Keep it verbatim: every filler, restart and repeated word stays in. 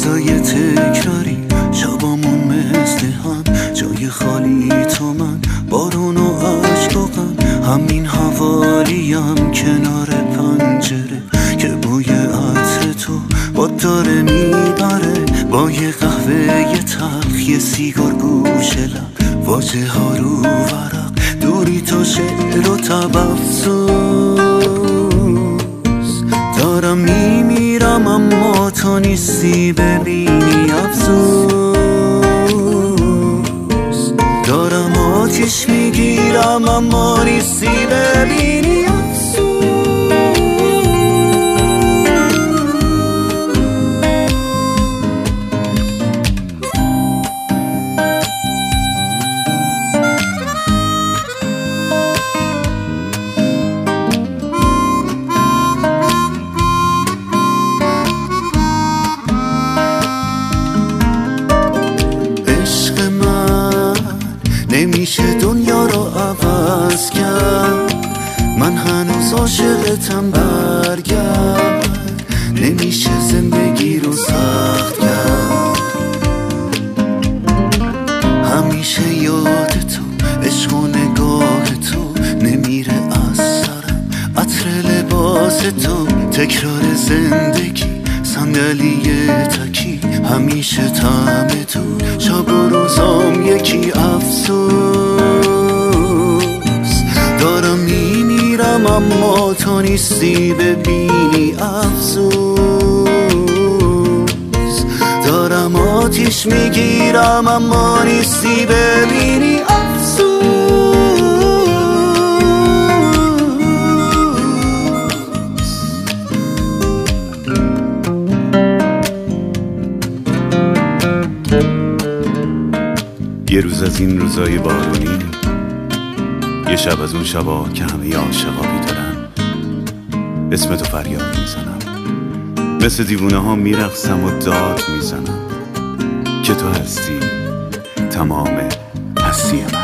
روزای تکراری، شبامون مثل هم، جای خالی تو من، بارون و عشق و غم. همین حوالیم کنار پنجره که بوی عطر تو باد داره میبره، با یه قهوه یه تلخ یه سیگار گوشه لب، واژه ها رو ورق، دوری تو شعر و طب افسوس. دارم میمیرم اما تو نیستی ببینی افسوس. دارم آتیش میگیرم اما نیستی ببینی افسوس. نمیشه دنیا رو عوض کرد، من هنوز عاشقتم، برگرد. نمیشه زندگی رو سخت کرد، همیشه یاد تو، عشق و نگاه تو نمیره از سرم، عطر لباس تو، تکرار زندگی، صندلی تکی، همیشه طعم تو، شب و روزام یکی افسوس. دارم میمیرم اما تو نیستی ببینی افسوس. دارم آتیش میگیرم اما نیستی ببینی افسوس. یه روز از این روزای بارونی، یه شب از اون شبا که همه عاشقا بیدارن، اسم تو فریاد میزنم، مثل دیوونه ها میرقصم و داد میزنم که تو هستی تمام هستی من.